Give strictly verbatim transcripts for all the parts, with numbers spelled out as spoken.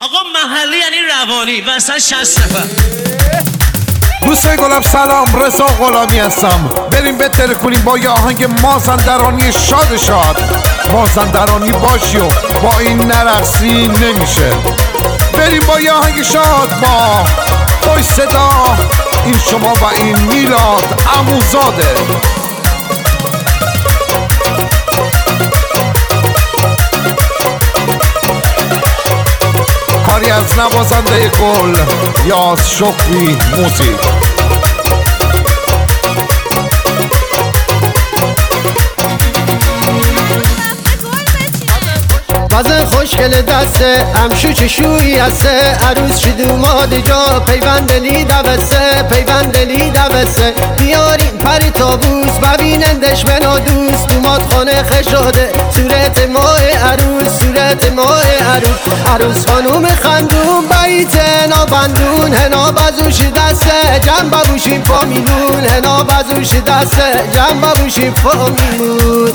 آقا محلی یعنی روانی و اصلا شصت نفر. دوستای گلم سلام، رضا غلامی هستم. بریم بهتره کنیم با یه آهنگ مازندرانی شاد شاد. مازندرانی باشی و با این نرقصی نمیشه. بریم با یه آهنگ شاد با خوش صدا. این شما و این میلاد عموزاده. کاری از نوازنده گل یاس شکری موزیک. بازن خوشگل دسته امشو چشویی هسته عروس شد اوماد جا پیوند لی دوسته پیوند لی دوسته بیارین پری تابوس ببینندش بنا دوست اوماد خانه خشاده صورت ماه عروس صورت ماه عروس عروس خانوم خندون بیت هنا بندون هنا بزوش دسته جنب ببوشیم فامیلون هنا بزوش دسته جنب ببوشیم فامیلون.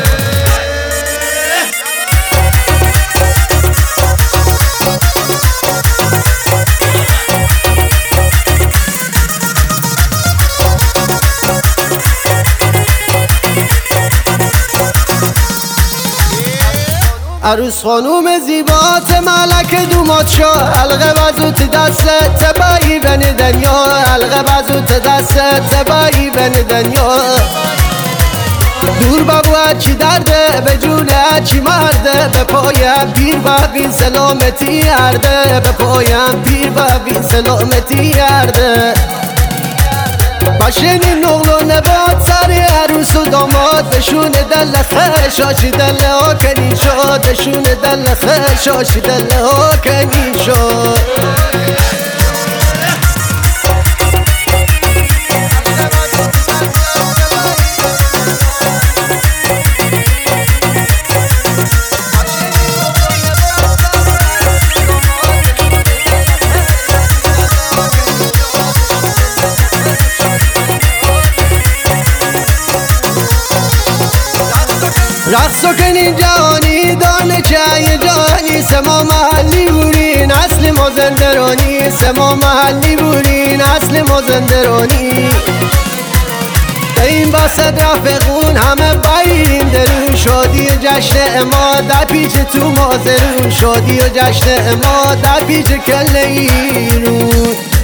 عروس خانوم زیبات ملک دومات شا حلقه بزوت دستت تبایی بن دنیا حلقه بزوت دستت تبایی بن دنیا دور ببود چی درده به جونه چی مرده به پایم پیر ببین سلامتی ارده به پایم پیر ببین سلامتی ارده باشین نقل و نبات سر عروس و داماد بشون دل خشاشی دل ها کنی شد بشون دل خشاشی دل ها کنی شد. رقصو کنین جهانی دانه چه جهانی سما محلی بورین اصل مازندرانی سما محلی بورین اصل مازندرانی این بسط رفقون همه بایرین درون شادی جشن اما در پیچ تو مازرون شادی و جشن اما در پیچ کل ایرون.